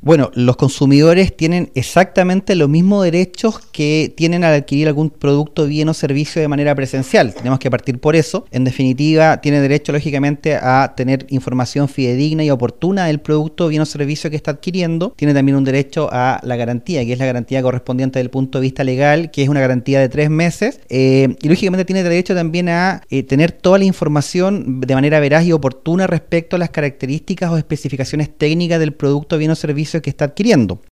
Bueno, los consumidores tienen exactamente los mismos derechos que tienen al adquirir algún producto, bien o servicio de manera presencial. Tenemos que partir por eso. En definitiva, tiene derecho, lógicamente, a tener información fidedigna y oportuna del producto, bien o servicio que está adquiriendo. Tiene también un derecho a la garantía, que es la garantía correspondiente desde el punto de vista legal, que es una garantía de 3 meses. Y lógicamente tiene derecho también a tener toda la información de manera veraz y oportuna respecto a las características o especificaciones técnicas del producto, bien o servicio que está adquiriendo.